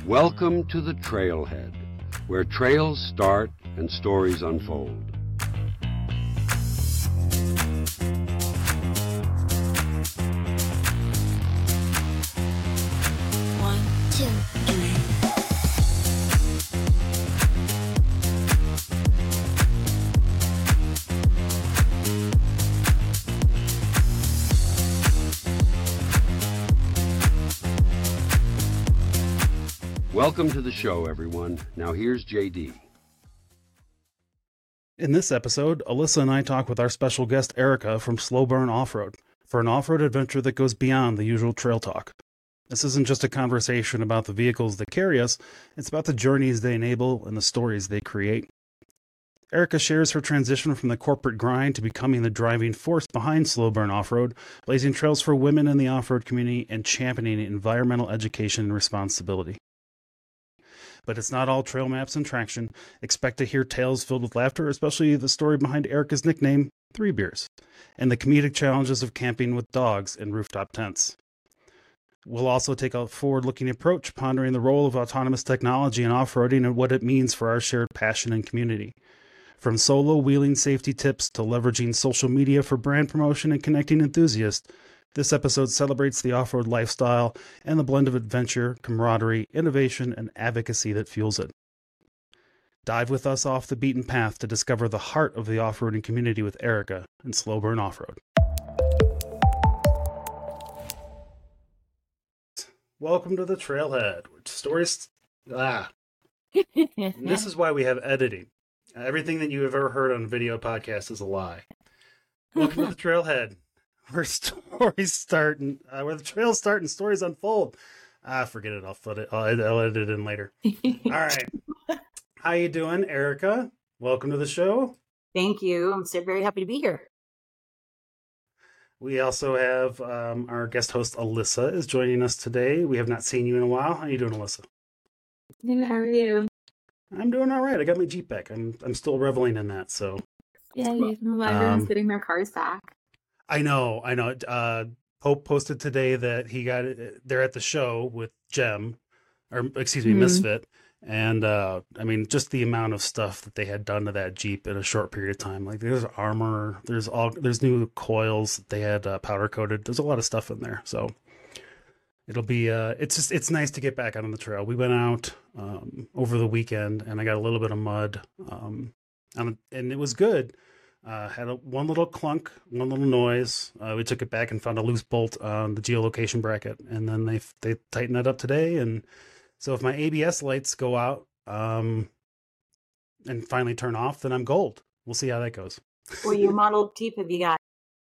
Welcome to the Trailhead, where trails start and stories unfold. One, two, three. Welcome to the show, everyone. Now here's JD. In this episode, Alyssa and I talk with our special guest Erica from Slow Burn Off-Road for an off-road adventure that goes beyond the usual trail talk. This isn't just a conversation about the vehicles that carry us, it's about the journeys they enable and the stories they create. Erica shares her transition from the corporate grind to becoming the driving force behind Slow Burn Off-Road, blazing trails for women in the off-road community and championing environmental education and responsibility. But it's not all trail maps and traction. Expect to hear tales filled with laughter, especially the story behind Erica's nickname, Three Beers, and the comedic challenges of camping with dogs in rooftop tents. We'll also take a forward-looking approach, pondering the role of autonomous technology in off-roading and what it means for our shared passion and community. From solo wheeling safety tips to leveraging social media for brand promotion and connecting enthusiasts, this episode celebrates the off-road lifestyle and the blend of adventure, camaraderie, innovation, and advocacy that fuels it. Dive with us off the beaten path to discover the heart of the off-roading community with Erica and Slow Burn Off-Road. Welcome to the Trailhead. Stories. This is why we have editing. Everything that you have ever heard on a video podcast is a lie. Welcome to the Trailhead. Where stories start and where the trails start and stories unfold. Forget it. I'll edit it in later. All right. How you doing, Erica? Welcome to the show. Thank you. I'm so very happy to be here. We also have our guest host, Alyssa, is joining us today. We have not seen you in a while. How you doing, Alyssa? How are you? I'm doing all right. I got my Jeep back. I'm still reveling in that. So yeah, everyone's getting their cars back. I know. Pope posted today that he got it. They're at the show with Misfit. And, just the amount of stuff that they had done to that Jeep in a short period of time. Like there's armor, there's new coils that they had powder coated. There's a lot of stuff in there. So it'll be, it's nice to get back out on the trail. We went out, over the weekend and I got a little bit of mud, and it was good. Had one little clunk, one little noise. We took it back and found a loose bolt on the geolocation bracket, and then they tightened that up today. And so if my ABS lights go out and finally turn off, then I'm gold. We'll see how that goes. What your model Jeep have you got?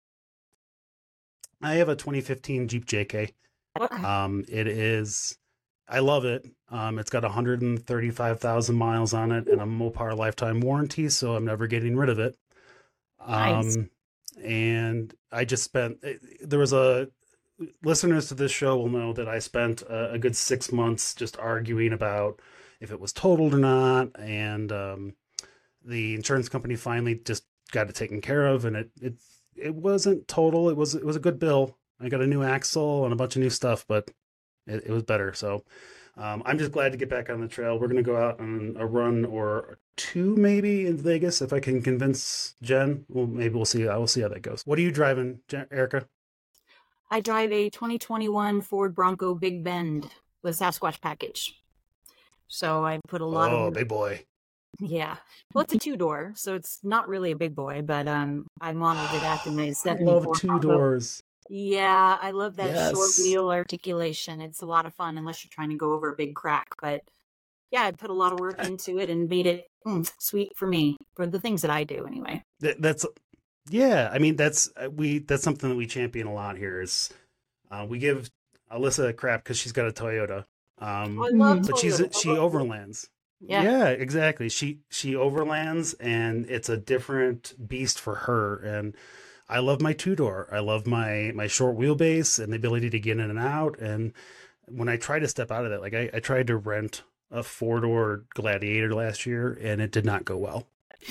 I have a 2015 Jeep JK. Okay. I love it. It's got 135,000 miles on it and a Mopar lifetime warranty, so I'm never getting rid of it. Nice. And I just listeners to this show will know that I spent a good 6 months just arguing about if it was totaled or not. And, the insurance company finally just got it taken care of, and it wasn't total. It was a good bill. I got a new axle and a bunch of new stuff, but it was better. So, I'm just glad to get back on the trail. We're going to go out on a run or two maybe in Vegas if I can convince Jen. Well, maybe we'll see. I will see how that goes. What are you driving, Erica? I drive a 2021 Ford Bronco Big Bend with Sasquatch package. So I put a lot of... Oh, big boy. Yeah. Well, it's a two-door, so it's not really a big boy, but I modeled it after my 74. I love two-doors. Yeah, I love that short wheel articulation. It's a lot of fun unless you're trying to go over a big crack. But yeah, I put a lot of work into it and made it sweet for me, for the things that I do anyway. That's something that we champion a lot here is we give Alyssa crap because she's got a Toyota. I love but Toyota. she overlands. Yeah, exactly. She overlands and it's a different beast for her. And I love my two-door. I love my short wheelbase and the ability to get in and out. And when I try to step out of that, like I tried to rent a four-door Gladiator last year and it did not go well.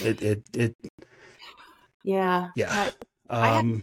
Yeah.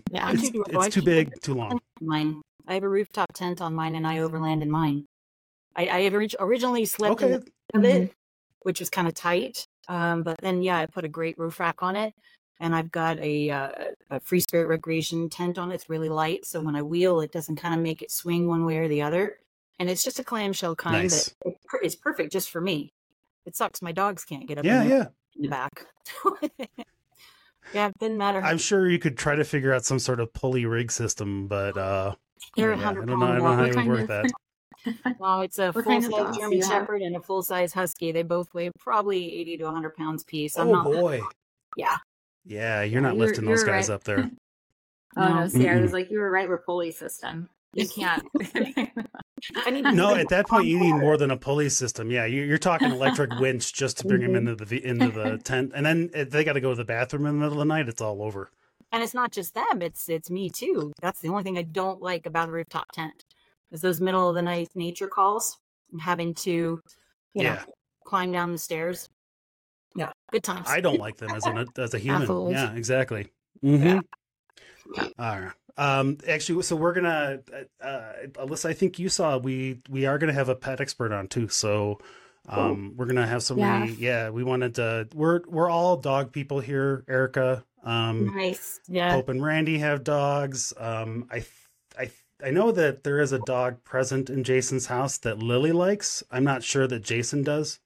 It's too big, too long. Mine. I have a rooftop tent on mine and I overland in mine. I originally slept in Okay. it, which was kind of tight. But then, yeah, I put a great roof rack on it, and I've got a Free Spirit Recreation tent on it. It's really light, so when I wheel, it doesn't kind of make it swing one way or the other. And it's just a clamshell kind, Nice. but it's perfect just for me. It sucks my dogs can't get up Yeah, in yeah. the back. Yeah, it didn't matter. I'm sure you could try to figure out some sort of pulley rig system, but They're yeah, I 100 don't know how pound you would work that. Well, it's a What kind of full-size dogs do German you have? Shepherd and a full-size Husky. They both weigh probably 80 to 100 pounds piece. I'm Oh not. boy. Yeah. Yeah, you're not You're- lifting those you're guys right. up there. Oh no, see, I Mm-mm. was like, you were right with pulley system. You can't. I need No, at that point you need more than a pulley system. Yeah, you're talking electric winch just to bring them Mm-hmm. into the tent, and then if they got to go to the bathroom in the middle of the night. It's all over. And it's not just them; it's me too. That's the only thing I don't like about a rooftop tent is those middle of the night nature calls. I'm having to, you know, Yeah, climb down the stairs. Yeah, good times. I don't like them as a human. Apples. Yeah, exactly. Mm-hmm. All right. Actually, so we're gonna, Alyssa, I think you saw we are gonna have a pet expert on too. So, we're gonna have somebody. Yeah, we wanted to. We're all dog people here, Erica. Nice. Yeah. Pope and Randy have dogs. I know that there is a dog present in Jason's house that Lily likes. I'm not sure that Jason does.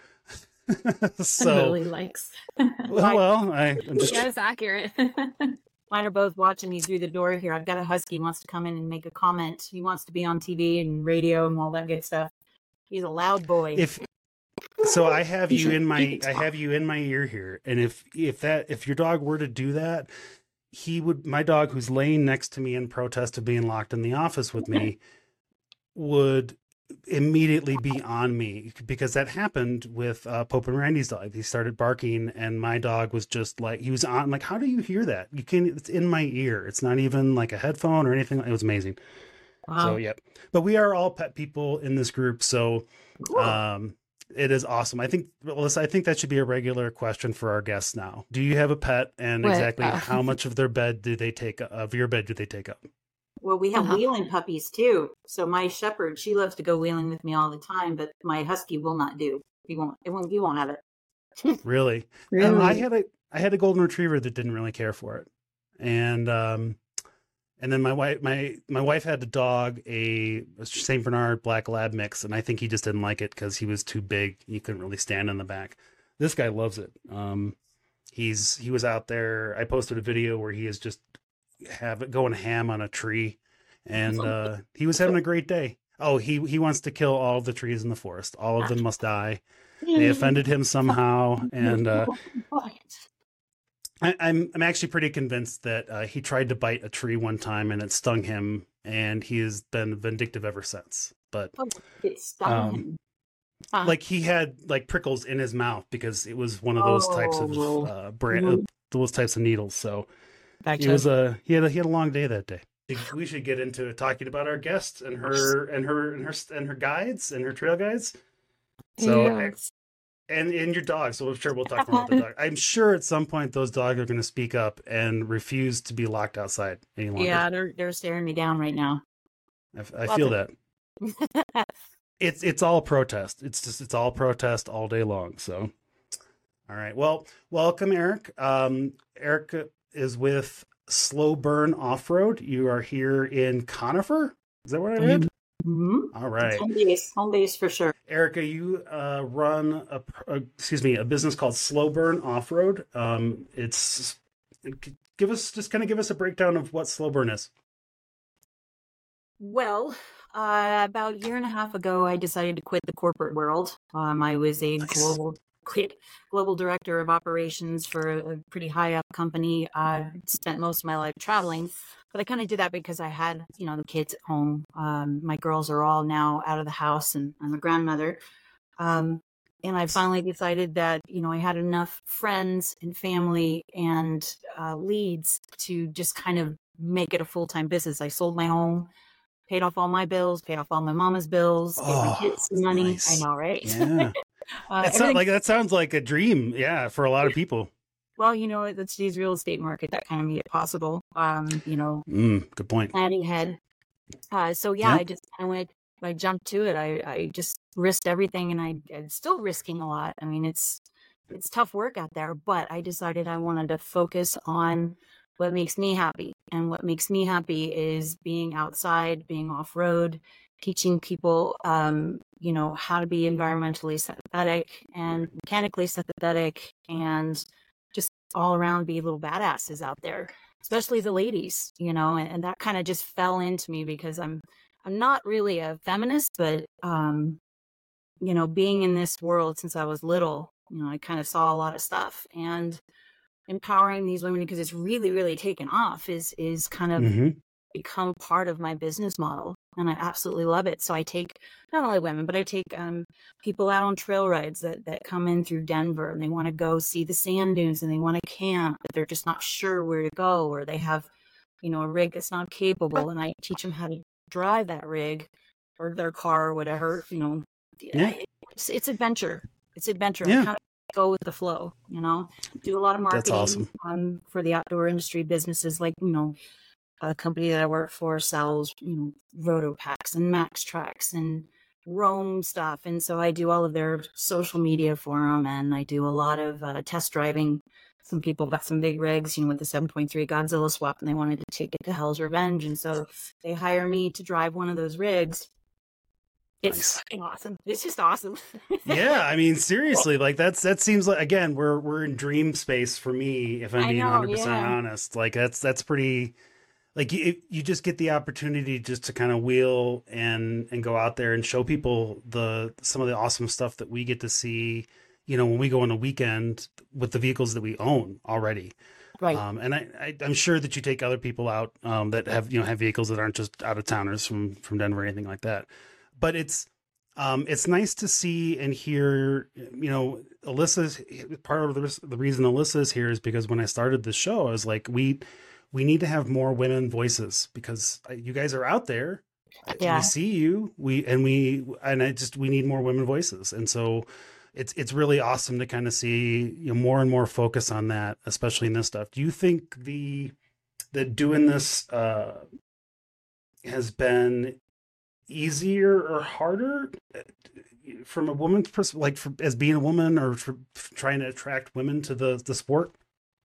So, Lily likes. well, I'm just. Yeah, it's accurate. Mine are both watching me through the door here. I've got a husky who wants to come in and make a comment. He wants to be on TV and radio and all that good stuff. He's a loud boy. So I have you in my ear here, and if your dog were to do that, my dog who's laying next to me in protest of being locked in the office with me would immediately be on me, because that happened with Pope and Randy's dog. He started barking and my dog was just like, he was on, like, how do you hear that? You can't, it's in my ear. It's not even like a headphone or anything. It was amazing. Wow. So, yeah, but we are all pet people in this group. So, it is awesome. I think, Alyssa, I think that should be a regular question for our guests now. Do you have a pet, and What? exactly how much of your bed do they take up? Well, we have Uh-huh. wheeling puppies too. So my shepherd, she loves to go wheeling with me all the time, but my husky will not do. He won't have it. Really? Really? I had a golden retriever that didn't really care for it. And then my wife had a dog, a Saint Bernard Black Lab mix, and I think he just didn't like it because he was too big. He couldn't really stand in the back. This guy loves it. He was out there. I posted a video where he is just going ham on a tree, and he was having a great day. Oh, he wants to kill all of the trees in the forest. All of them must die. They offended him somehow, and I'm actually pretty convinced that he tried to bite a tree one time and it stung him, and he has been vindictive ever since. But It stung him. Huh. like he had like prickles in his mouth because it was one of those types of those types of needles. So it was he had a long day that day. We should get into talking about our guest and her guides and her trail guides. So. Yes. And your dog, so I'm sure we'll talk about the dog. I'm sure at some point those dogs are going to speak up and refuse to be locked outside any longer. Yeah, they're staring me down right now. I feel that. It's all protest. It's all protest all day long. So, all right. Well, welcome, Eric. Eric is with Slow Burn Off Road. You are here in Conifer. Is that what I read? Mm-hmm. All right. Home base for sure. Erica, you run a business called Slow Burn Off Road. Give us a breakdown of what Slow Burn is. Well, about a year and a half ago, I decided to quit the corporate world. I was a Nice. global director of operations for a pretty high up company. I spent most of my life traveling, but I kind of did that because I had, the kids at home. My girls are all now out of the house, and I'm a grandmother. And I finally decided that, I had enough friends and family and leads to just kind of make it a full-time business. I sold my home, paid off all my bills, paid off all my mama's bills, gave my kids some money. Nice. I know, right? Yeah. That sounds like a dream. Yeah. For a lot of people. Well, it's today's real estate market that kind of made it possible. Good point. Planning ahead. So Yeah. I just kind of I jumped to it. I just risked everything, and I'm still risking a lot. I mean, it's tough work out there, but I decided I wanted to focus on what makes me happy. And what makes me happy is being outside, being off road, teaching people, how to be environmentally sympathetic and mechanically sympathetic, and just all around be little badasses out there, especially the ladies, and that kind of just fell into me because I'm not really a feminist, but, being in this world since I was little, I kind of saw a lot of stuff, and empowering these women, because it's really, really taken off, is kind of become part of my business model. And I absolutely love it. So I take not only women, but I take people out on trail rides that come in through Denver, and they want to go see the sand dunes, and they want to camp, but they're just not sure where to go, or they have, a rig that's not capable. And I teach them how to drive that rig or their car or whatever, it's adventure. It's adventure. Yeah. I kind of go with the flow, do a lot of marketing. That's awesome. For the outdoor industry businesses, like, a company that I work for sells, Roto Packs and Max Tracks and Roam stuff. And so I do all of their social media for them. And I do a lot of test driving. Some people got some big rigs, with the 7.3 Godzilla swap, and they wanted to take it to Hell's Revenge. And so they hire me to drive one of those rigs. It's fucking awesome. It's just awesome. Yeah, I mean, seriously, like that seems like, again, we're in dream space for me, if I'm being 100% honest. Like that's pretty, like you just get the opportunity just to kind of wheel and go out there and show people some of the awesome stuff that we get to see, when we go on a weekend with the vehicles that we own already. Right. And I'm sure that you take other people out that have vehicles that aren't just out of towners from Denver or anything like that. But it's nice to see and hear, Alyssa's part of the reason Alyssa's here is because when I started the show, I was like, we need to have more women voices, because you guys are out there. Yeah. We see you. We need more women voices. And so it's really awesome to kind of see more and more focus on that, especially in this stuff. Do you think that doing this has been easier or harder from a woman's perspective, like as being a woman, or for trying to attract women to the sport?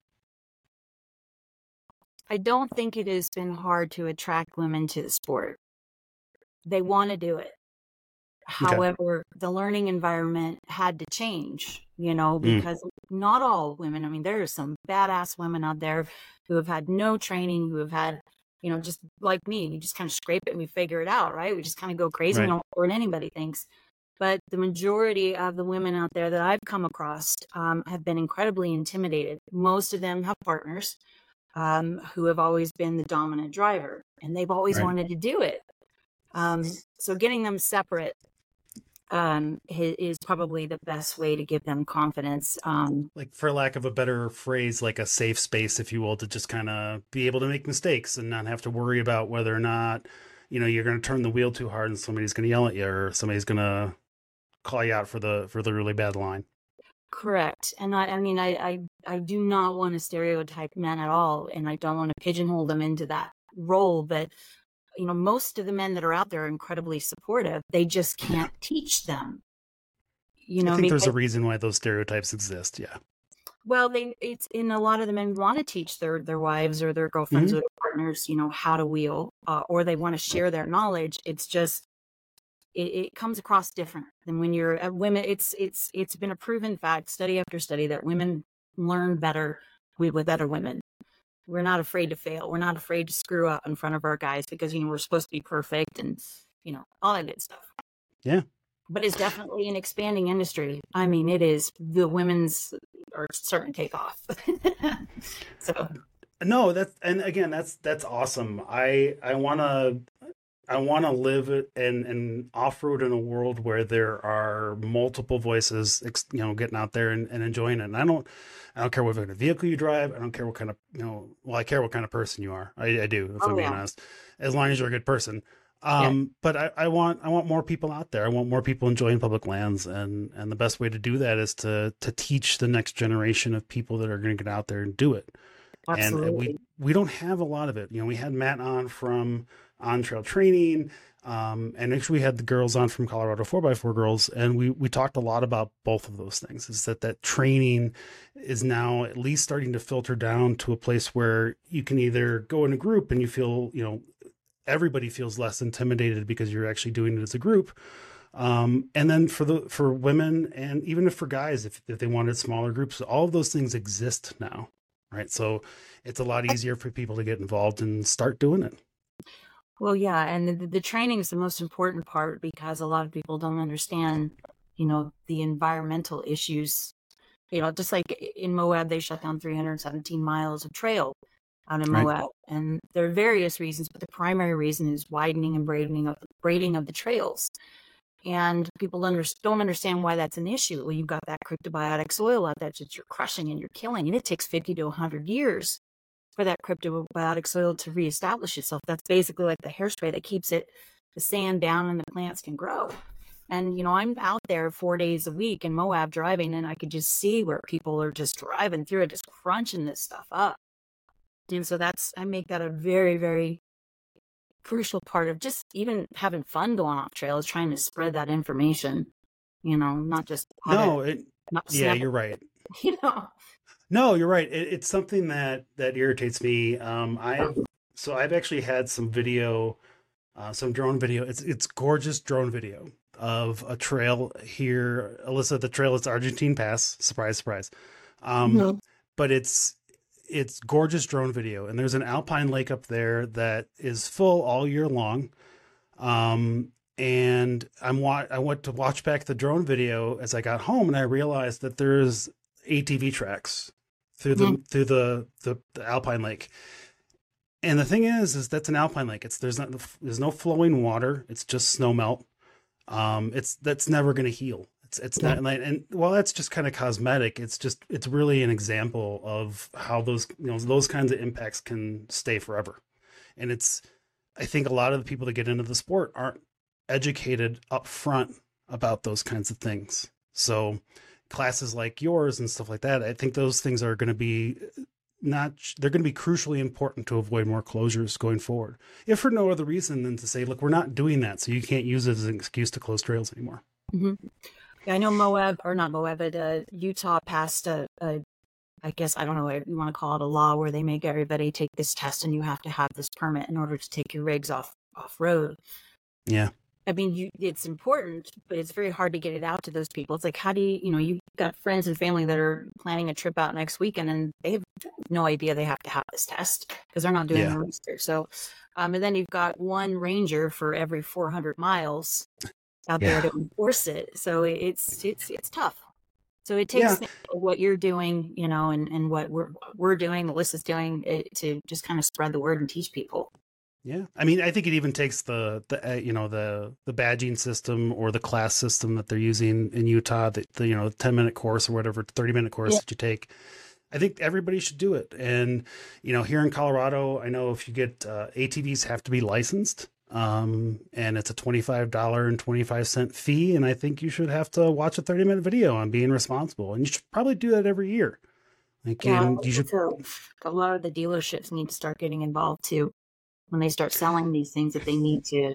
I don't think it has been hard to attract women to the sport. They want to do it. Okay. However, the learning environment had to change, because not all women, I mean, there are some badass women out there who have had no training, who have had, just like me, we just kind of scrape it and we figure it out, right? We just kind of go crazy. Right. We don't care what anybody thinks. But the majority of the women out there that I've come across have been incredibly intimidated. Most of them have partners who have always been the dominant driver, and they've always wanted to do it. So getting them separate is probably the best way to give them confidence. Like, for lack of a better phrase, like a safe space, if you will, to just kind of be able to make mistakes and not have to worry about whether or not, you're going to turn the wheel too hard and somebody's going to yell at you, or somebody's going to call you out for the really bad line. Correct. And I do not want to stereotype men at all, and I don't want to pigeonhole them into that role, but most of the men that are out there are incredibly supportive. They just can't teach them. I think there's a reason why those stereotypes exist. Yeah. Well, it's in a lot of the men want to teach their wives or their girlfriends or their partners, how to wheel, or they want to share their knowledge. It's just, it comes across different than when you're a women. It's been a proven fact, study after study, that women learn better with other women. We're not afraid to fail. We're not afraid to screw up in front of our guys, because, we're supposed to be perfect and, all that good stuff. Yeah. But it's definitely an expanding industry. I mean, it is. The women's are starting to take off. So. No, that's awesome. I want to live and off-road in a world where there are multiple voices, getting out there and enjoying it. And I don't care what kind of vehicle you drive. I don't care what kind of, I care what kind of person you are. I do, if I'm being honest, as long as you're a good person. But I want more people out there. I want more people enjoying public lands. And the best way to do that is to teach the next generation of people that are going to get out there and do it. Absolutely. And we don't have a lot of it. We had Matt on from On Trail Training. And actually we had the girls on from Colorado 4x4 Girls, and we talked a lot about both of those things. Is that training is now at least starting to filter down to a place where you can either go in a group and you feel, everybody feels less intimidated because you're actually doing it as a group. And then for women, and even for guys, if they wanted smaller groups, all of those things exist now, right? So it's a lot easier for people to get involved and start doing it. Well, yeah, and the training is the most important part because a lot of people don't understand, the environmental issues. Just like in Moab, they shut down 317 miles of trail out in Moab, and there are various reasons, but the primary reason is widening and braiding of the trails. And people don't understand why that's an issue. Well, you've got that cryptobiotic soil out there that you're crushing and you're killing, and it takes 50 to 100 years for that cryptobiotic soil to reestablish itself. That's basically like the hairspray that keeps the sand down and the plants can grow. And, I'm out there 4 days a week in Moab driving, and I could just see where people are just driving through it, just crunching this stuff up. And so I make that a very, very crucial part of just even having fun going off trail, is trying to spread that information, not just. You're right. No, you're right. It's something that irritates me. I've actually had some video, some drone video. It's gorgeous drone video of a trail here. Alyssa, the trail is Argentine Pass. Surprise, surprise. But it's gorgeous drone video. And there's an alpine lake up there that is full all year long. And I went to watch back the drone video as I got home, and I realized that there's ATV tracks through the alpine lake. And the thing is that's an alpine lake. There's no flowing water. It's just snow melt. That's never going to heal. It's not, and while that's just kind of cosmetic, it's really an example of how those kinds of impacts can stay forever. And I think a lot of the people that get into the sport aren't educated up front about those kinds of things. So classes like yours and stuff like that, I think those things are going to be they're going to be crucially important to avoid more closures going forward. If for no other reason than to say, look, we're not doing that, so you can't use it as an excuse to close trails anymore. Mm-hmm. Yeah, I know not Moab, but Utah passed I guess, I don't know what you want to call it, a law where they make everybody take this test and you have to have this permit in order to take your rigs off road. Yeah. I mean, it's important, but it's very hard to get it out to those people. It's like, how do you've got friends and family that are planning a trip out next weekend, and they have no idea they have to have this test because they're not doing the research. So, and then you've got one ranger for every 400 miles out there to enforce it. So it's tough. So it takes what you're doing, and what we're doing, Alyssa's doing, to just kind of spread the word and teach people. Yeah. I mean, I think it even takes the badging system or the class system that they're using in Utah, the 10-minute course or whatever, 30-minute course that you take. I think everybody should do it. And, here in Colorado, I know if you get ATVs have to be licensed, and it's a $25.25 fee. And I think you should have to watch a 30-minute video on being responsible. And you should probably do that every year. A lot of the dealerships need to start getting involved too, when they start selling these things, that they need to,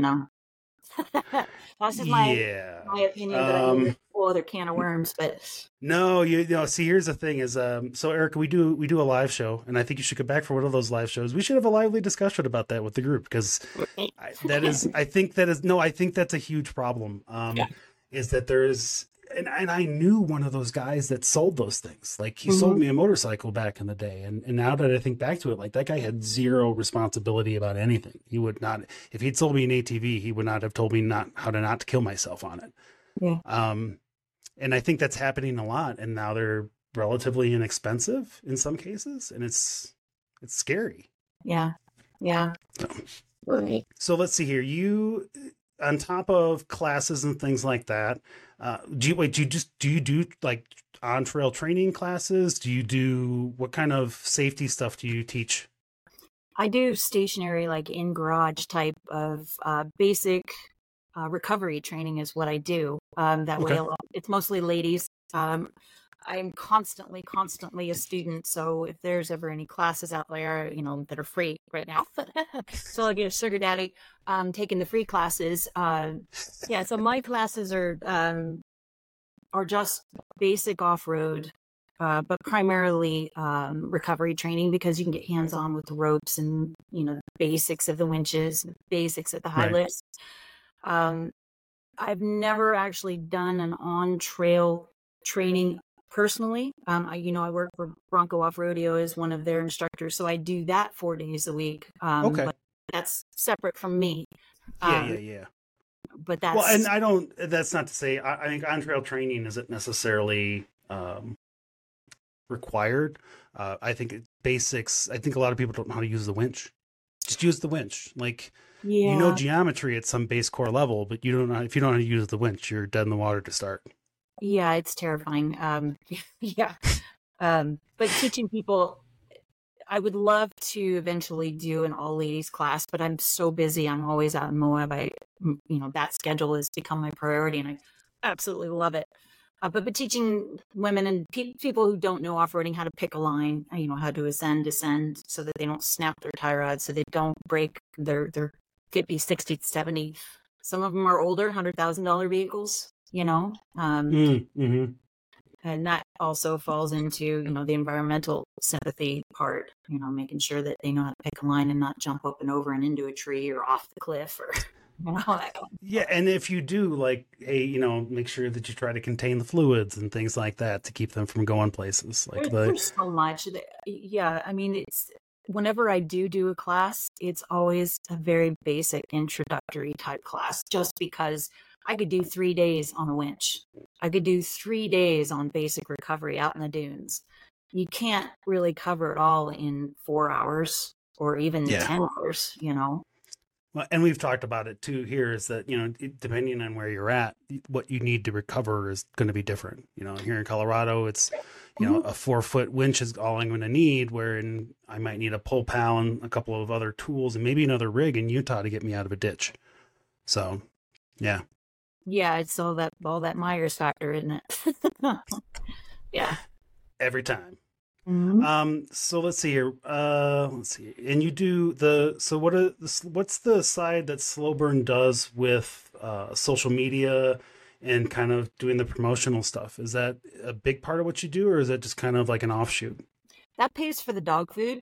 that's just my opinion, but I know there's a whole other can of worms, but no, see, here's the thing is, so Erica, we do a live show, and I think you should come back for one of those live shows. We should have a lively discussion about that with the group, because I think that's a huge problem. Is that there is, and I knew one of those guys that sold those things. Like, he sold me a motorcycle back in the day. And now that I think back to it, like, that guy had zero responsibility about anything. He would not, if he'd sold me an ATV, he would not have told me how to not kill myself on it. Yeah. And I think that's happening a lot. And now they're relatively inexpensive in some cases. And it's scary. Yeah. Yeah. So let's see here. You, on top of classes and things like that, do you do like on trail training classes? What kind of safety stuff do you teach? I do stationary, like in garage type of basic recovery training is what I do. That way, it's mostly ladies. I'm constantly a student. So if there's ever any classes out there, that are free right now, so I'll get a sugar daddy, taking the free classes. Yeah. So my classes are just basic off-road, but primarily recovery training, because you can get hands-on with the ropes and, the basics of the winches, basics of the high Right. lifts. I've never actually done an on-trail training personally. I work for Bronco Off Rodeo as one of their instructors, so I do that 4 days a week. Okay. But that's separate from me. Yeah. But that's Well, and that's not to say, I think on-trail training isn't necessarily required. I think basics, I think a lot of people don't know how to use the winch. Just use the winch. Like, yeah. you know geometry at some base core level, but you don't know, if you don't know how to use the winch, you're dead in the water to start. Yeah, it's terrifying. Yeah. But teaching people, I would love to eventually do an all ladies class, but I'm so busy. I'm always out in Moab. That schedule has become my priority, and I absolutely love it. But teaching women and people who don't know off-roading how to pick a line, how to ascend, descend, so that they don't snap their tie rods, so they don't break their 50, 60, 70. Some of them are older, $100,000 vehicles, Mm-hmm. and that also falls into, the environmental sympathy part, making sure that they know how to pick a line and not jump up and over and into a tree or off the cliff or, that kind of Yeah, and if you do, like, hey, make sure that you try to contain the fluids and things like that to keep them from going places. Like There's so much. Yeah, I mean, it's whenever I do a class, it's always a very basic introductory type class, just because I could do 3 days on a winch. I could do 3 days on basic recovery out in the dunes. You can't really cover it all in 4 hours or even 10 hours, Well, and we've talked about it too here, is that, depending on where you're at, what you need to recover is going to be different. Here in Colorado, it's, a 4-foot winch is all I'm going to need, wherein I might need a pull pal and a couple of other tools and maybe another rig in Utah to get me out of a ditch. So, yeah. Yeah, it's all that Myers factor, isn't it? Yeah. Every time. Mm-hmm. So let's see here. Let's see. And you do what's the side that Slow Burn does with social media and kind of doing the promotional stuff? Is that a big part of what you do, or is that just kind of like an offshoot? That pays for the dog food.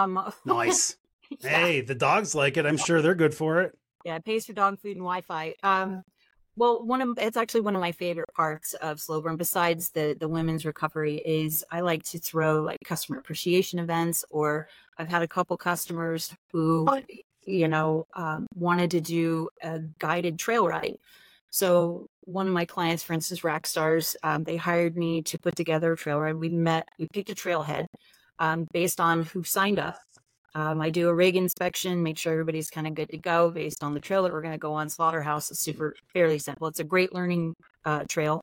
Nice. Yeah. Hey, the dogs like it. I'm sure they're good for it. Yeah, it pays for dog food and Wi-Fi. Well, it's actually one of my favorite parts of Slow Burn, besides the women's recovery, is I like to throw like customer appreciation events, or I've had a couple customers who, wanted to do a guided trail ride. So one of my clients, for instance, Rack Stars, they hired me to put together a trail ride. We picked a trailhead based on who signed up. I do a rig inspection, make sure everybody's kind of good to go based on the trail that we're going to go on. Slaughterhouse is fairly simple. It's a great learning trail.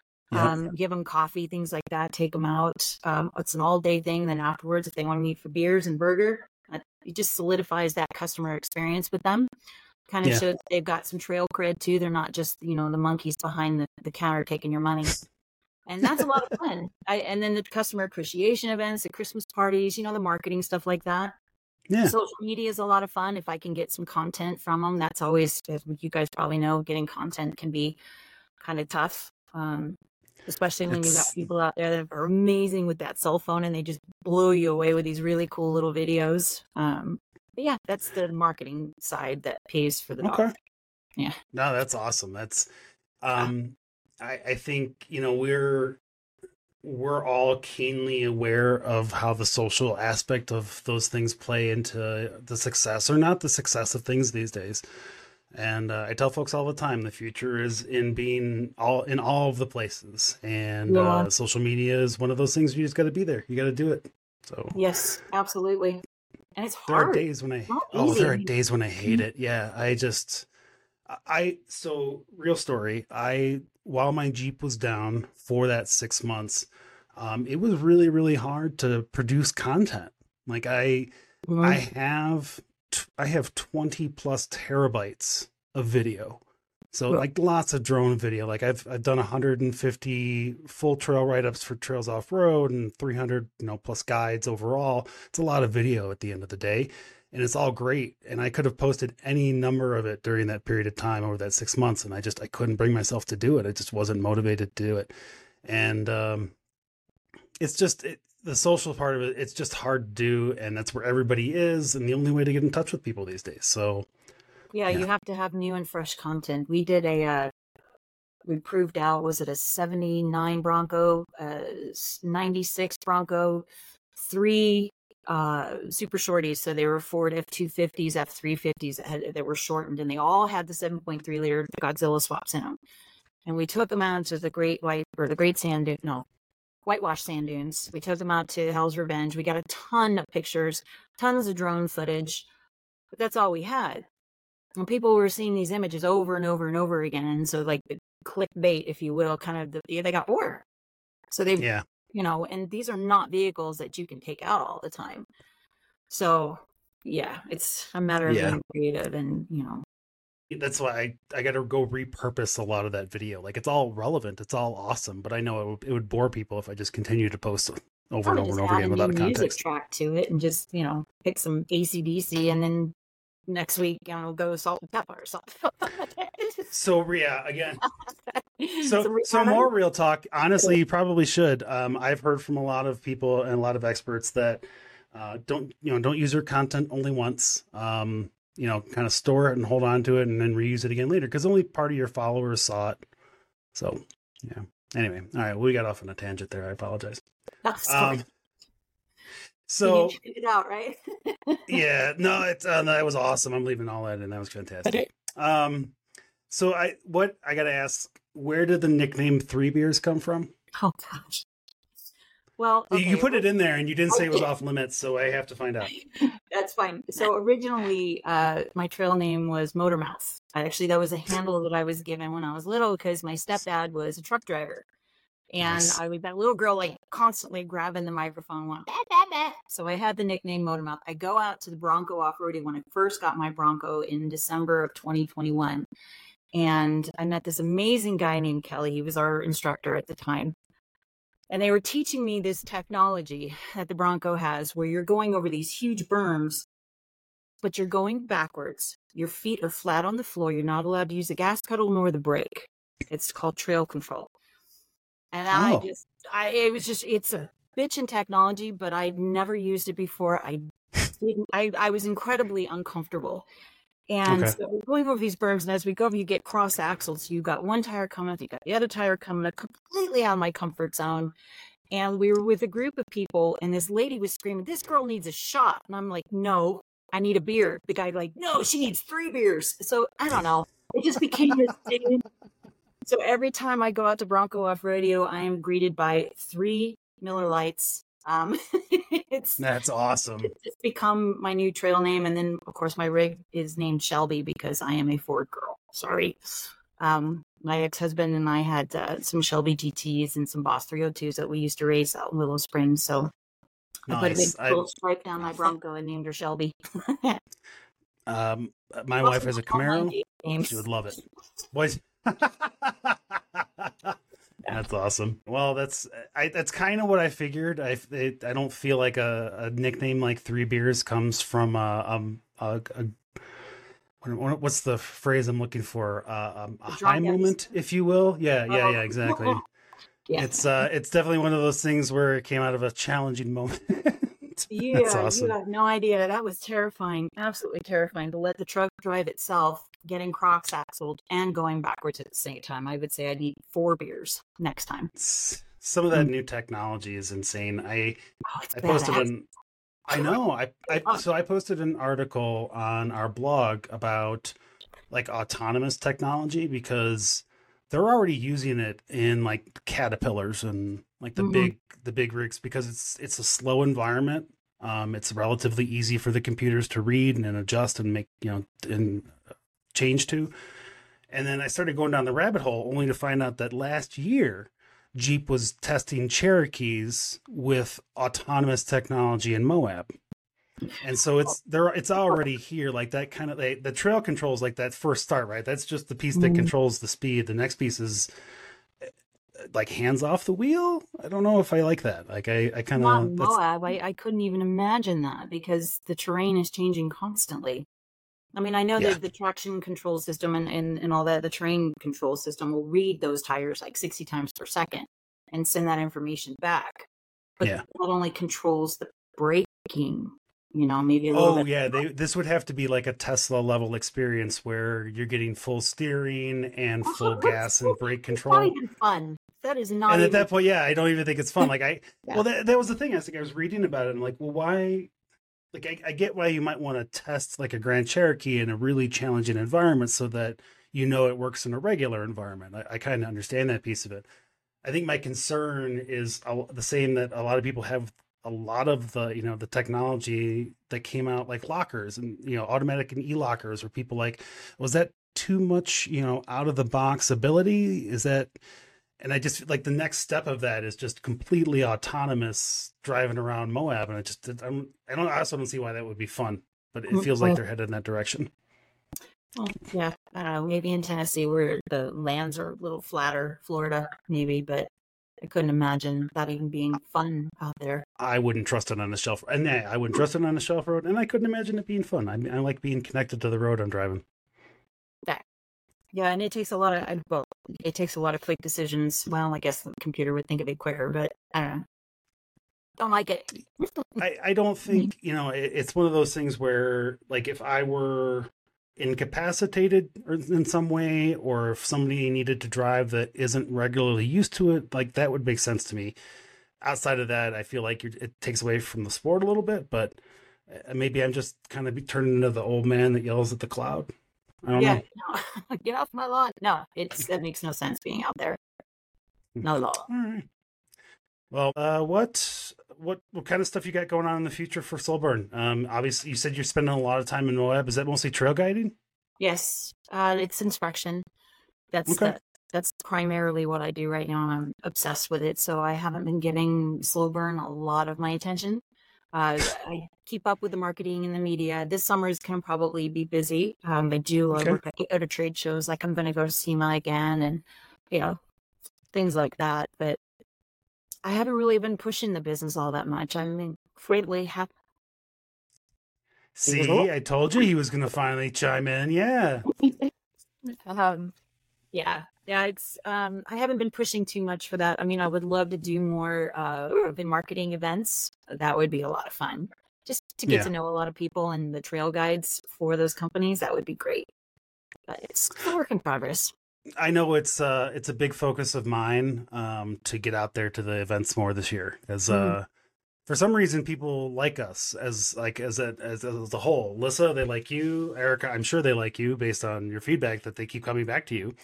Give them coffee, things like that, take them out. It's an all-day thing. Then afterwards, if they want to meet for beers and burger, it just solidifies that customer experience with them. Kind of shows they've got some trail cred too. They're not just, the monkeys behind the counter taking your money. And that's a lot of fun. And then the customer appreciation events, the Christmas parties, the marketing stuff like that. Yeah. Social media is a lot of fun. If I can get some content from them, that's always, as you guys probably know, getting content can be kind of tough. Especially when you've got people out there that are amazing with that cell phone and they just blow you away with these really cool little videos. But yeah, that's the marketing side that pays for the dog. Yeah. No, that's awesome. That's, I think, we're all keenly aware of how the social aspect of those things play into the success or not the success of things these days. And I tell folks all the time, the future is in being in all of the places. And social media is one of those things you just got to be there. You got to do it. So yes, absolutely. And it's there hard. are days when there are days when I hate it. Yeah, so real story. While my Jeep was down for that 6 months, it was really, really hard to produce content. Like I have 20 plus terabytes of video So like lots of drone video. Like I've done 150 full trail write-ups for Trails Off Road and 300, plus guides overall. It's a lot of video at the end of the day, and it's all great. And I could have posted any number of it during that period of time over that 6 months. And I couldn't bring myself to do it. I just wasn't motivated to do it. And, it's just the social part of it. It's just hard to do. And that's where everybody is. And the only way to get in touch with people these days. So Yeah, you have to have new and fresh content. We did we proved out, was it a 79 Bronco, 96 Bronco, 3 super shorties. So they were Ford F-250s, F-350s that were shortened, and they all had the 7.3 liter Godzilla swaps in them. And we took them out to the whitewash sand dunes. We took them out to Hell's Revenge. We got a ton of pictures, tons of drone footage, but that's all we had. And people were seeing these images over and over and over again. And so like the clickbait, if you will, they got bored. So they've, and these are not vehicles that you can take out all the time. So yeah, it's a matter of being creative and, That's why I got to go repurpose a lot of that video. Like it's all relevant. It's all awesome, but I know it would bore people if I just continue to post it over and over and over again without a context. Music track to it and just, pick some AC/DC and then next week, go salt and pepper or something. So yeah, again. So more real talk. Honestly, you probably should. I've heard from a lot of people and a lot of experts that don't use your content only once. Kind of store it and hold on to it and then reuse it again later because only part of your followers saw it. So yeah. Anyway, all right, we got off on a tangent there. I apologize. So you figured it out, right? Yeah, no, it's that was awesome. I'm leaving all that in. That was fantastic. So I got to ask, where did the nickname Three Beers come from? Oh gosh. Well, okay. You put it in there and you didn't say it was off limits, so I have to find out. That's fine. So originally, my trail name was Motormouth. Actually, that was a handle that I was given when I was little because my stepdad was a truck driver. And Nice. I was that little girl, like constantly grabbing the microphone, going, bah, bah, bah. So I had the nickname Motormouth. I go out to the Bronco off-roading when I first got my Bronco in December of 2021. And I met this amazing guy named Kelly. He was our instructor at the time. And they were teaching me this technology that the Bronco has where you're going over these huge berms, but you're going backwards. Your feet are flat on the floor. You're not allowed to use the gas pedal nor the brake. It's called trail control. And it's a bitch in technology, but I'd never used it before. I was incredibly uncomfortable. And so we're going over these berms, and as we go over, you get cross axles. You got one tire coming up, you got the other tire coming up, completely out of my comfort zone. And we were with a group of people, and this lady was screaming, "This girl needs a shot." And I'm like, "No, I need a beer." The guy like, "No, she needs 3 beers." So I don't know. It just became this thing. So every time I go out to Bronco Off Radio, I am greeted by 3 Miller Lights. That's awesome. It's become my new trail name. And then, of course, my rig is named Shelby because I am a Ford girl. Sorry. My ex-husband and I had some Shelby GTs and some Boss 302s that we used to race out in Willow Springs. So I put a big gold stripe down my Bronco and named her Shelby. My wife has a Camaro. She would love it. Boys. That's awesome. Well, that's kind of what I figured. I don't feel like a nickname like Three Beers comes from what's the phrase I'm looking for? A high moment, if you will. Yeah, exactly. Yeah. It's definitely one of those things where it came out of a challenging moment. Yeah, That's awesome. You have no idea. That was terrifying. Absolutely terrifying to let the truck drive itself, getting cross axled and going backwards at the same time. I would say I need 4 beers next time. Some of that new technology is insane. I posted I posted an article on our blog about like autonomous technology because they're already using it in like Caterpillars and like the big rigs because it's a slow environment. It's relatively easy for the computers to read and adjust and make, and change to. And then I started going down the rabbit hole only to find out that last year Jeep was testing Cherokees with autonomous technology in Moab. And so it's there. It's already here, like that kind of the trail controls, like that first start, right? That's just the piece that controls the speed. The next piece is like hands off the wheel. I don't know if I like that. Like I kind of Moab. I couldn't even imagine that because the terrain is changing constantly. I mean, I know that the traction control system and all that, the terrain control system will read those tires like 60 times per second and send that information back. But that only controls the braking, maybe a little bit. This would have to be like a Tesla level experience where you're getting full steering and full gas and brake control. It's not even fun. That is not. And at that point, I don't even think it's fun. Like well, that was the thing. I was reading about it and like, well, why? Like I get why you might want to test like a Grand Cherokee in a really challenging environment so that it works in a regular environment. I kind of understand that piece of it. I think my concern is the same that a lot of people have. A lot of the the technology that came out, like lockers and automatic and e-lockers, where people like, was that too much out of the box ability? Is that? And I just like the next step of that is just completely autonomous driving around Moab. And I also don't see why that would be fun, but it feels like they're headed in that direction. Well, yeah. I don't know. Maybe in Tennessee where the lands are a little flatter, Florida, maybe, but I couldn't imagine that even being fun out there. I wouldn't trust it on a shelf. And I wouldn't trust it on a shelf road. And I couldn't imagine it being fun. I like being connected to the road I'm driving. Yeah, and it takes a lot of quick decisions. Well, I guess the computer would think of it quicker, but I don't know. Don't like it. I don't think, it's one of those things where, like, if I were incapacitated in some way, or if somebody needed to drive that isn't regularly used to it, like, that would make sense to me. Outside of that, I feel like it takes away from the sport a little bit, but maybe I'm just kind of turning into the old man that yells at the cloud. I don't know. No. Get off my lawn. No, that makes no sense being out there. No law. All right. Well, what kind of stuff you got going on in the future for Slow-Burn? Obviously, you said you're spending a lot of time in Moab. Is that mostly trail guiding? Yes, it's inspection. That's primarily what I do right now. I'm obsessed with it, so I haven't been giving Slow-Burn a lot of my attention. I keep up with the marketing and the media. This summer is going to probably be busy. I do work at trade shows, like I'm going to go to SEMA again and, things like that. But I haven't really been pushing the business all that much. I'm greatly happy. See, I told you he was going to finally chime in. Yeah. Yeah, it's I haven't been pushing too much for that. I mean, I would love to do more urban marketing events. That would be a lot of fun. Just to get to know a lot of people and the trail guides for those companies, that would be great. But it's a work in progress. I know it's a big focus of mine to get out there to the events more this year, as for some reason people like us as a whole. Lissa, they like you. Erica, I'm sure they like you based on your feedback that they keep coming back to you.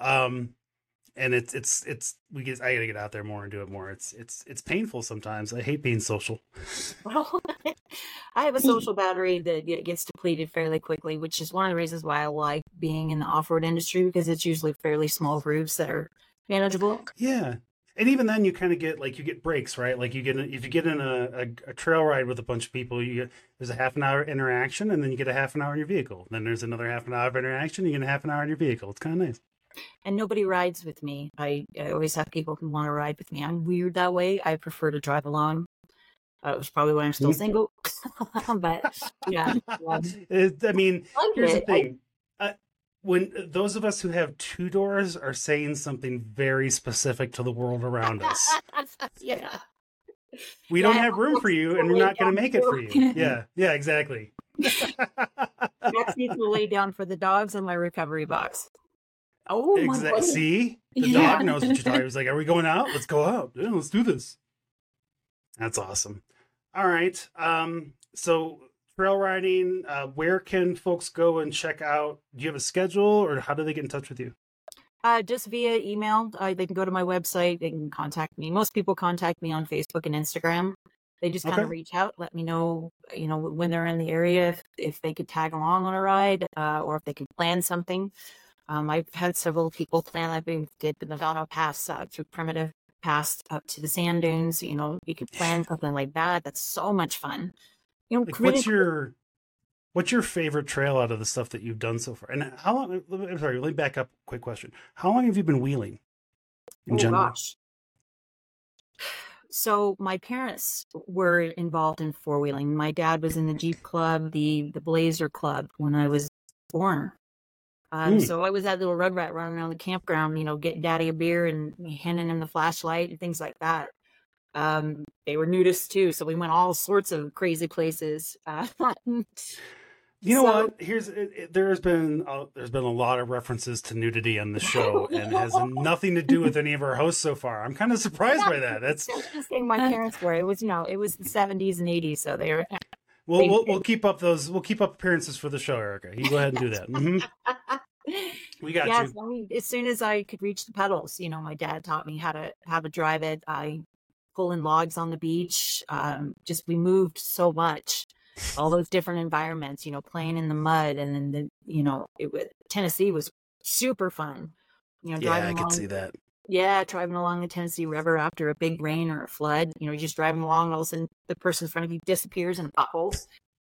And I gotta get out there more and do it more. It's painful sometimes. I hate being social. Well, I have a social battery that gets depleted fairly quickly, which is one of the reasons why I like being in the off-road industry, because it's usually fairly small groups that are manageable. Yeah. And even then you kind of get breaks, right? Like if you get in a trail ride with a bunch of people, there's a half an hour interaction, and then you get a half an hour in your vehicle. Then there's another half an hour of interaction. You get a half an hour in your vehicle. It's kind of nice. And nobody rides with me. I always have people who want to ride with me. I'm weird that way. I prefer to drive alone. It was probably why I'm still single. But yeah. I mean, here's the thing. When those of us who have two doors are saying something very specific to the world around us. Yeah. We don't have room for you, and we're not going to make it for you. Yeah, exactly. Max needs to lay down for the dogs in my recovery box. Oh, exactly. See, the dog knows what you're talking. He was like, "Are we going out? Let's go out. Yeah, let's do this." That's awesome. All right. So trail riding. Where can folks go and check out? Do you have a schedule, or how do they get in touch with you? Just via email. They can go to my website. They can contact me. Most people contact me on Facebook and Instagram. They just kind of reach out, let me know, when they're in the area, if they could tag along on a ride, or if they can plan something. I've had several people plan. Did the Nevada Pass through Primitive Pass up to the sand dunes. You could plan something like that. That's so much fun. You know, Like, critically, what's your favorite trail out of the stuff that you've done so far? And how long? I'm sorry, let me back up. Quick question: how long have you been wheeling in oh general? gosh. So my parents were involved in four wheeling. My dad was in the Jeep Club, the Blazer Club when I was born. So I was that little rugrat running around the campground, you know, getting daddy a beer and handing him the flashlight and things like that. They were nudists too, so we went all sorts of crazy places. You know So what? There's been a lot of references to nudity on the show, and it has nothing to do with any of our hosts so far. I'm kind of surprised by that. That's just saying my parents were. It was, you know, it was the 70s and 80s, so they were. we'll keep up appearances for the show, Erica. You go ahead and do that. We got Yes, you. I mean, as soon as I could reach the pedals, you know, my dad taught me how to drive it. I pulling logs on the beach. Just we moved so much, all those different environments. You know, playing in the mud, and then Tennessee was super fun. You know, Yeah, driving I could along. see that. Yeah, driving along the Tennessee River after a big rain or a flood. You know, you're just driving along, all of a sudden the person in front of you disappears in a pothole.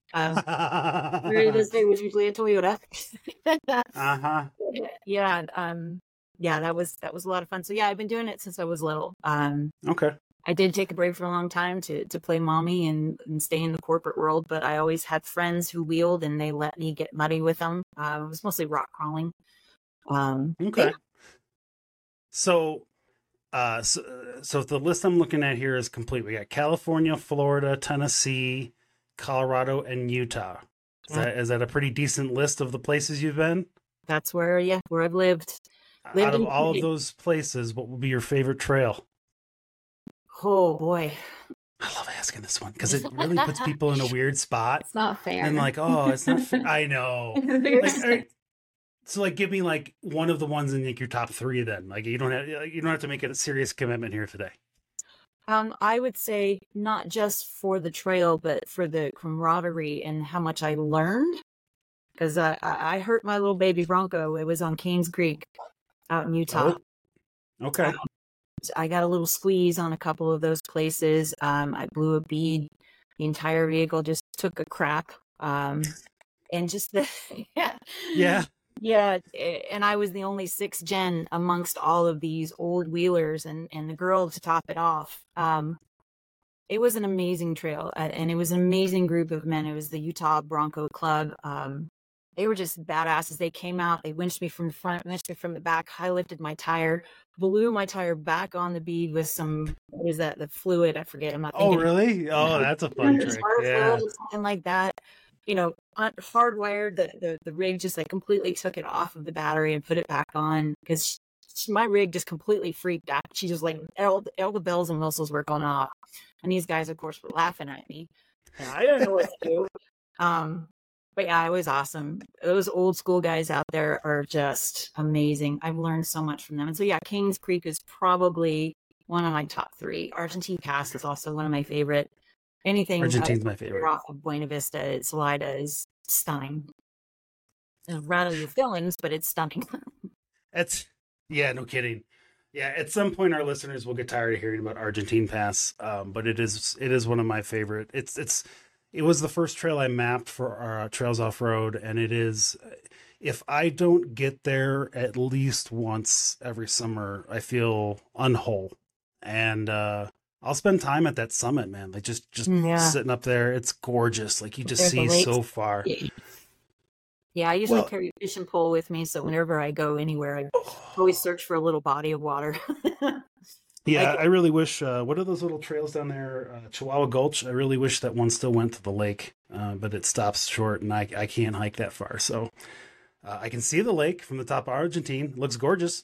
Where this day was usually a Toyota. Uh-huh. Yeah, yeah, that was a lot of fun. So yeah, I've been doing it since I was little. Okay. I did take a break for a long time to play mommy and stay in the corporate world, but I always had friends who wheeled and they let me get muddy with them. It was mostly rock crawling. Okay. Yeah. So, so the list I'm looking at here is complete. We got California, Florida, Tennessee, Colorado, and Utah. Is that a pretty decent list of the places you've been? That's where I've lived. Out of all of those places, what would be your favorite trail? Oh boy. I love asking this one because it really puts people in a weird spot. It's not fair. And like, oh, it's not fair. I know. Like, all right, so like, give me like one of the ones in like your top three. Then, like, you don't have to make it a serious commitment here today. I would say not just for the trail, but for the camaraderie and how much I learned. Because I hurt my little baby Bronco. It was on Canes Creek out in Utah. Oh, okay. I got a little squeeze on a couple of those places. I blew a bead. The entire vehicle just took a crap. And just Yeah. Yeah, and I was the only 6th gen amongst all of these old wheelers, and the girl to top it off. It was an amazing trail, and it was an amazing group of men. It was the Utah Bronco Club. They were just badasses. They came out, they winched me from the front, winched me from the back, high lifted my tire, blew my tire back on the bead with some, what is that, the fluid? I forget. I'm not thinking. Oh, really? Oh, that's a fun trick. Yeah. Something like that. You know, hardwired the rig, just like completely took it off of the battery and put it back on because my rig just completely freaked out. She just like all the bells and whistles were going off, and these guys, of course, were laughing at me. And I didn't know what to do. But yeah, it was awesome. Those old school guys out there are just amazing. I've learned so much from them. And so yeah, Kings Creek is probably one of my top 3. Argentine Pass is also one of my favorite. Anything Argentine's my favorite. off of Buena Vista, Salida is stunning. It'll rattle your feelings, but it's stunning. Yeah, no kidding. Yeah, at some point our listeners will get tired of hearing about Argentine Pass, but it is one of my favorite. It was the first trail I mapped for our Trails Off Road, and it is. If I don't get there at least once every summer, I feel unwhole, and I'll spend time at that summit, man. Like just sitting up there. It's gorgeous. Like you just see so far. Yeah, I usually carry a fishing pole with me, so whenever I go anywhere, I always search for a little body of water. Yeah, I really wish. What are those little trails down there? Chihuahua Gulch. I really wish that one still went to the lake, but it stops short, and I can't hike that far. So I can see the lake from the top of Argentine. It looks gorgeous.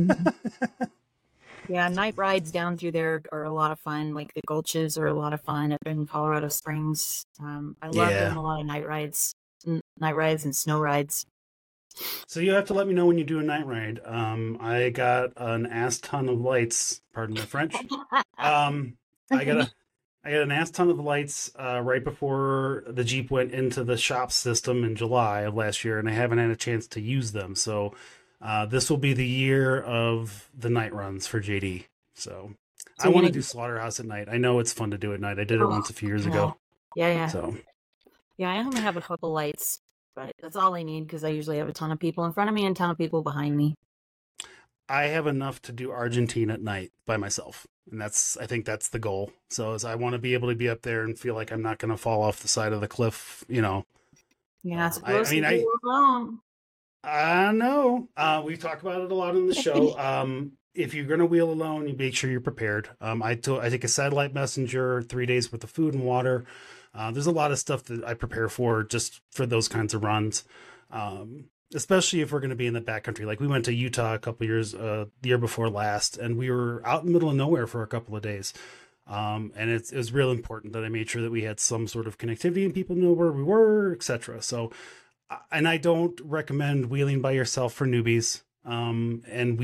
Yeah, night rides down through there are a lot of fun. Like the gulches are a lot of fun up in Colorado Springs. I love doing a lot of night rides and snow rides. So you have to let me know when you do a night ride. I got an ass ton of lights. Pardon my French. I got an ass ton of lights right before the Jeep went into the shop system in July of last year, and I haven't had a chance to use them. So this will be the year of the night runs for JD. So I want to do Slaughterhouse at night. I know it's fun to do at night. I did it once a few years ago. Yeah. So Yeah, I only have a couple lights, but that's all I need because I usually have a ton of people in front of me and a ton of people behind me. I have enough to do Argentine at night by myself. And I think that's the goal. So I want to be able to be up there and feel like I'm not going to fall off the side of the cliff, you know. Yeah, supposed to be alone. I know. We talk about it a lot on the show. If you're going to wheel alone, you make sure you're prepared. I take a satellite messenger, 3 days worth of food and water. There's a lot of stuff that I prepare for just for those kinds of runs. Especially if we're going to be in the backcountry. Like we went to Utah a couple years, the year before last, and we were out in the middle of nowhere for a couple of days. And it was real important that I made sure that we had some sort of connectivity and people knew where we were, etc. So, and I don't recommend wheeling by yourself for newbies. And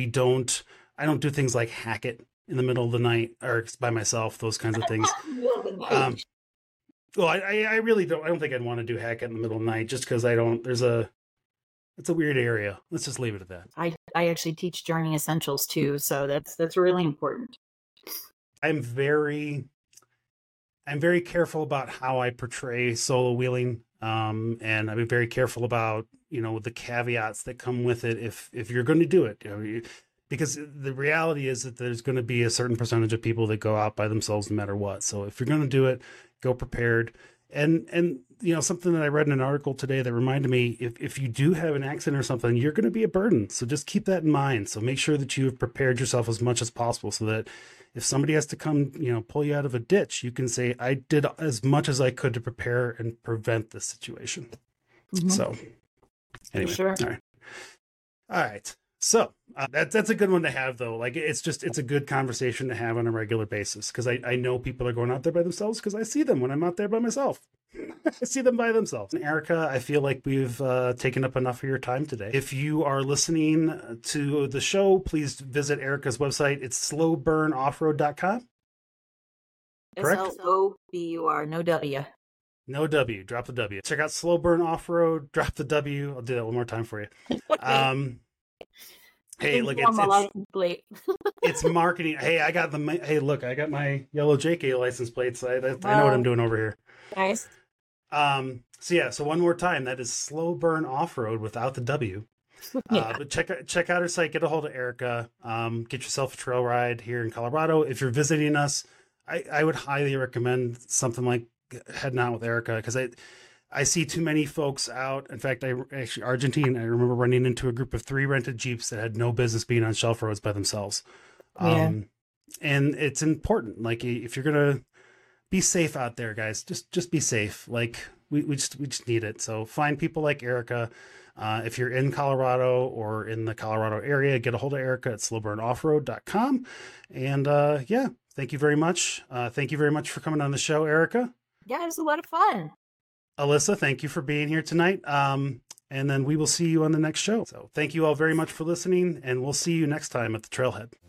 I don't do things like hack it in the middle of the night or by myself, those kinds of things. Well, I really don't. I don't think I'd want to do hack it in the middle of the night just because it's a weird area. Let's just leave it at that. I actually teach journey essentials too, so that's really important. I'm very careful about how I portray solo wheeling, and I've been very careful about the caveats that come with it. If you're going to do it, because the reality is that there's going to be a certain percentage of people that go out by themselves no matter what. So if you're going to do it, go prepared. And something that I read in an article today that reminded me, if you do have an accident or something, you're going to be a burden. So just keep that in mind. So make sure that you have prepared yourself as much as possible so that if somebody has to come, pull you out of a ditch, you can say, I did as much as I could to prepare and prevent this situation. Mm-hmm. So anyway, sure. All right. So that's a good one to have, though. Like it's a good conversation to have on a regular basis because I know people are going out there by themselves because I see them when I'm out there by myself. I see them by themselves. And Erica, I feel like we've taken up enough of your time today. If you are listening to the show, please visit Erica's website. It's slowburnoffroad.com. Correct? SLOBUR, no W. No W. Drop the W. Check out Slow Burn Off-Road. Drop the W. I'll do that one more time for you. Hey, look, it's marketing. Hey, I got my yellow JK license plates. I know what I'm doing over here. Nice. So one more time, that is Slow Burn Off-Road without the W. But check out her site, get a hold of Erica, get yourself a trail ride here in Colorado. If you're visiting us, I would highly recommend something like heading out with Erica because I see too many folks out. In fact, Argentine, I remember running into a group of 3 rented Jeeps that had no business being on shelf roads by themselves. Yeah. And it's important. Like if you're going to be safe out there, guys, just be safe. Like we just need it. So find people like Erica. If you're in Colorado or in the Colorado area, get a hold of Erica at slowburnoffroad.com. And thank you very much. Thank you very much for coming on the show, Erica. Yeah, it was a lot of fun. Alyssa, thank you for being here tonight. And then we will see you on the next show. So thank you all very much for listening, and we'll see you next time at the Trailhead.